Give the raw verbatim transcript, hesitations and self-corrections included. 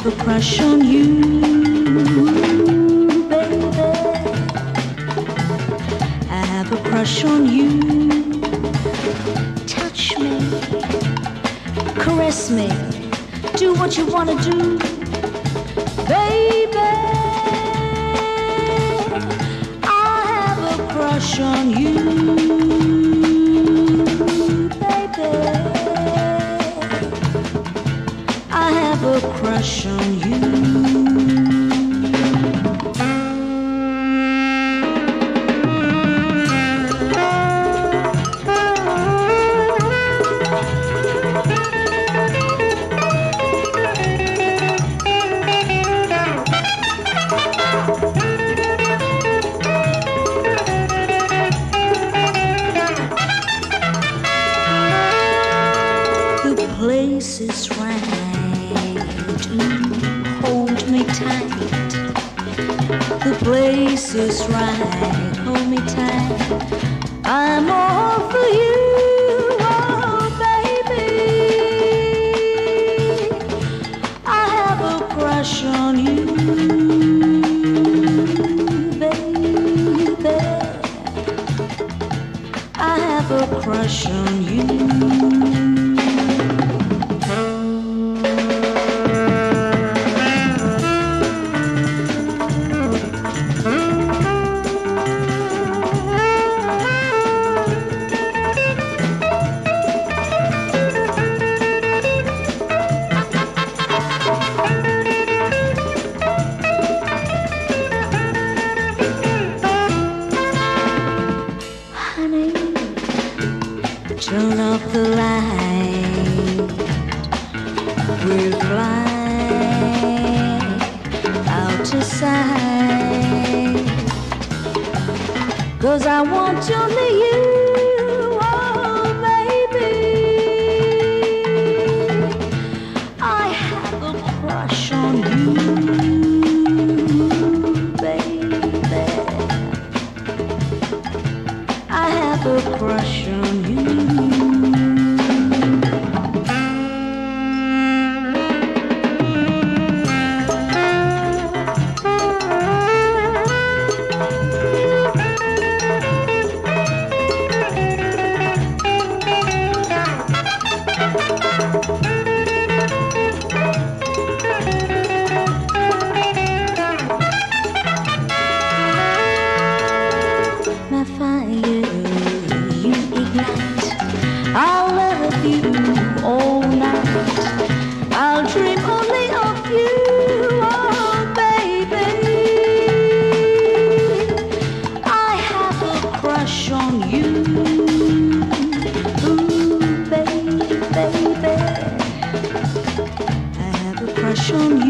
a crush on you, baby. I have a crush on you. Touch me, caress me, do what you wanna do, baby. I have a crush on you, baby. I have a crush on you. The place is right, ooh, hold me tight. The place is right, hold me tight. I'm all for you, oh baby. I have a crush on you, baby. I have a crush on you. Honey, turn off the light. We'll fly out to sight. 'Cause I want only you, oh baby. I have a crush on you, baby. I have a crush on you. My fire, you ignite. I'll love you all night. I'll dream only of you, oh baby. I have a crush on you, ooh baby, baby. I have a crush on you.